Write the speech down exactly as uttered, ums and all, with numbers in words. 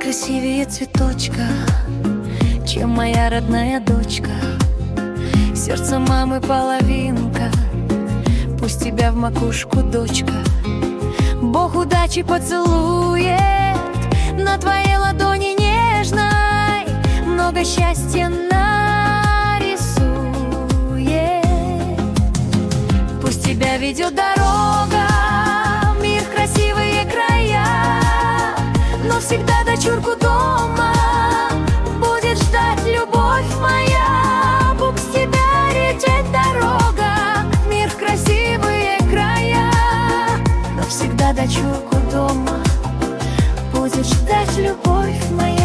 красивее цветочка, чем моя родная дочка. Сердце мамы половинка, пусть тебя в макушку, дочка. Бог удачи поцелует на твоей ладони нежной, много счастья нарисует. Пусть тебя ведет дорога, мир, красивые края, но всегда дочурку дома будет ждать любовь моя. Пусть тебя ведет дорога, мир, красивые края, но всегда дочурку дома будет ждать любовь моя.